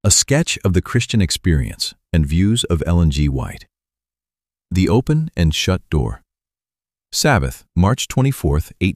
A sketch of the Christian experience and views of Ellen G. White. The Open and Shut Door. Sabbath, March 24,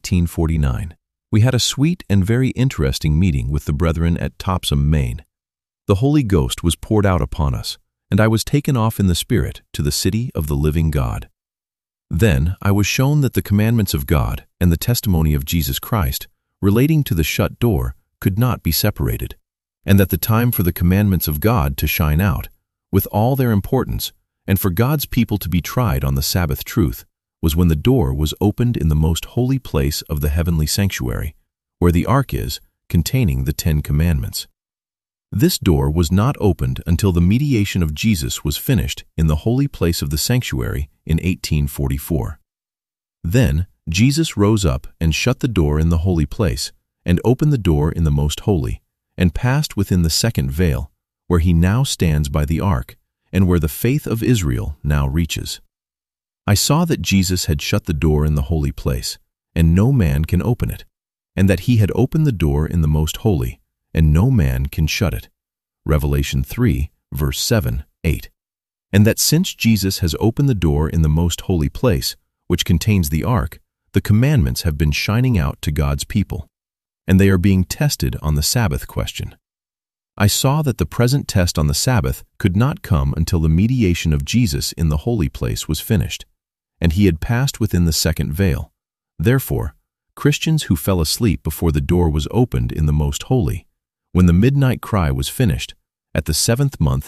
1849. We had a sweet and very interesting meeting with the brethren at Topsham, Maine. The Holy Ghost was poured out upon us, and I was taken off in the Spirit to the city of the living God. Then I was shown that the commandments of God and the testimony of Jesus Christ relating to the shut door could not be separated, and that the time for the commandments of God to shine out, with all their importance, and for God's people to be tried on the Sabbath truth, was when the door was opened in the most holy place of the heavenly sanctuary, where the ark is, containing the 10 Commandments. This door was not opened until the mediation of Jesus was finished in the holy place of the sanctuary in 1844. Then Jesus rose up and shut the door in the holy place, and opened the door in the most holy, and passed within the second veil, where he now stands by the ark, and where the faith of Israel now reaches. I saw that Jesus had shut the door in the holy place, and no man can open it, and that he had opened the door in the most holy, and no man can shut it. Revelation 3, verse 7, 8. And that since Jesus has opened the door in the most holy place, which contains the ark, the commandments have been shining out to God's people, and they are being tested on the Sabbath question. I saw that the present test on the Sabbath could not come until the mediation of Jesus in the holy place was finished, and he had passed within the second veil. Therefore, Christians who fell asleep before the door was opened in the most holy, when the midnight cry was finished, at the 7th month,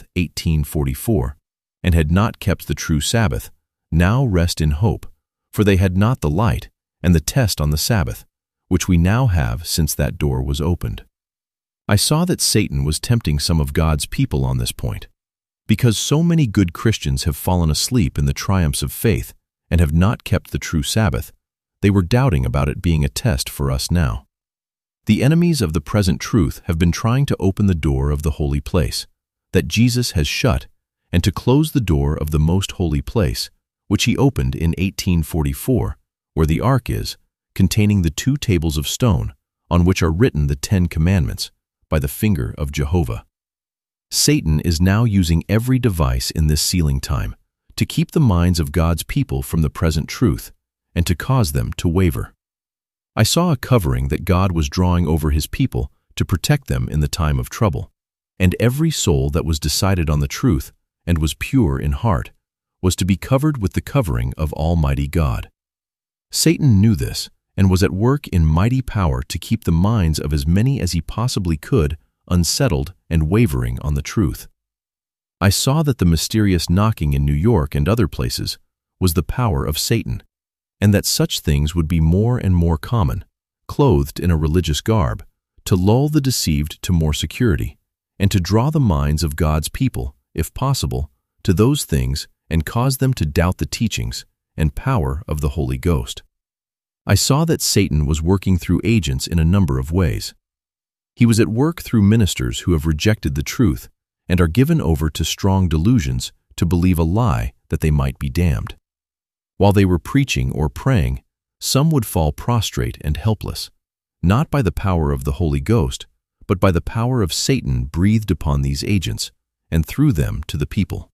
1844, and had not kept the true Sabbath, now rest in hope, for they had not the light and the test on the Sabbath, which we now have since that door was opened. I saw that Satan was tempting some of God's people on this point. Because so many good Christians have fallen asleep in the triumphs of faith and have not kept the true Sabbath, they were doubting about it being a test for us now. The enemies of the present truth have been trying to open the door of the holy place, that Jesus has shut, and to close the door of the most holy place, which he opened in 1844, where the ark is, containing the 2 tables of stone, on which are written the 10 Commandments, by the finger of Jehovah. Satan is now using every device in this sealing time to keep the minds of God's people from the present truth and to cause them to waver. I saw a covering that God was drawing over his people to protect them in the time of trouble, and every soul that was decided on the truth and was pure in heart was to be covered with the covering of Almighty God. Satan knew this and was at work in mighty power to keep the minds of as many as he possibly could unsettled and wavering on the truth. I saw that the mysterious knocking in New York and other places was the power of Satan, and that such things would be more and more common, clothed in a religious garb, to lull the deceived to more security, and to draw the minds of God's people, if possible, to those things and cause them to doubt the teachings and power of the Holy Ghost. I saw that Satan was working through agents in a number of ways. He was at work through ministers who have rejected the truth and are given over to strong delusions to believe a lie that they might be damned. While they were preaching or praying, some would fall prostrate and helpless, not by the power of the Holy Ghost, but by the power of Satan breathed upon these agents and through them to the people.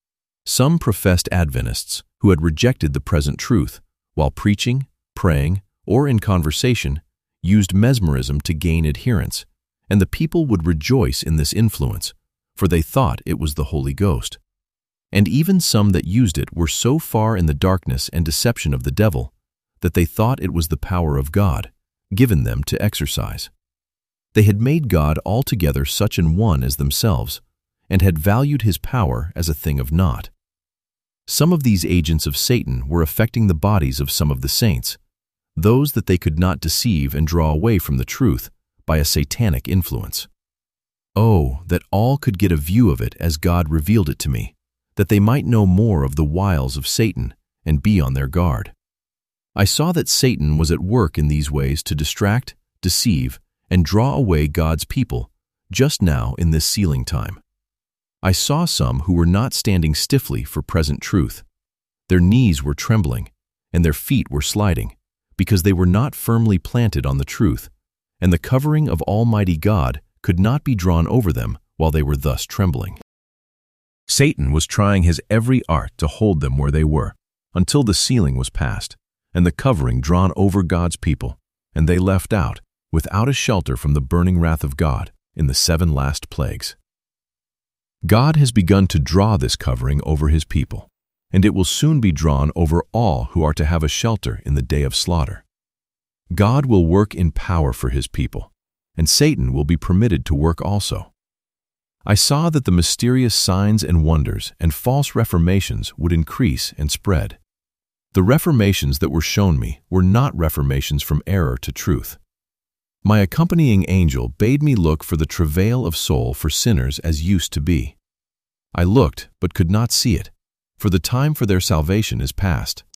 Some professed Adventists who had rejected the present truth, while preaching, praying, or in conversation, used mesmerism to gain adherents, and the people would rejoice in this influence, for they thought it was the Holy Ghost. And even some that used it were so far in the darkness and deception of the devil that they thought it was the power of God, given them to exercise. They had made God altogether such an one as themselves, and had valued his power as a thing of naught. Some of these agents of Satan were affecting the bodies of some of the saints, those that they could not deceive and draw away from the truth by a satanic influence. Oh, that all could get a view of it as God revealed it to me, that they might know more of the wiles of Satan and be on their guard. I saw that Satan was at work in these ways to distract, deceive, and draw away God's people just now in this sealing time. I saw some who were not standing stiffly for present truth. Their knees were trembling, and their feet were sliding, because they were not firmly planted on the truth, and the covering of Almighty God could not be drawn over them while they were thus trembling. Satan was trying his every art to hold them where they were, until the sealing was passed, and the covering drawn over God's people, and they left out, without a shelter from the burning wrath of God, in the 7 last plagues. God has begun to draw this covering over his people, and it will soon be drawn over all who are to have a shelter in the day of slaughter. God will work in power for his people, and Satan will be permitted to work also. I saw that the mysterious signs and wonders and false reformations would increase and spread. The reformations that were shown me were not reformations from error to truth. My accompanying angel bade me look for the travail of soul for sinners as used to be. I looked, but could not see it, for the time for their salvation is past.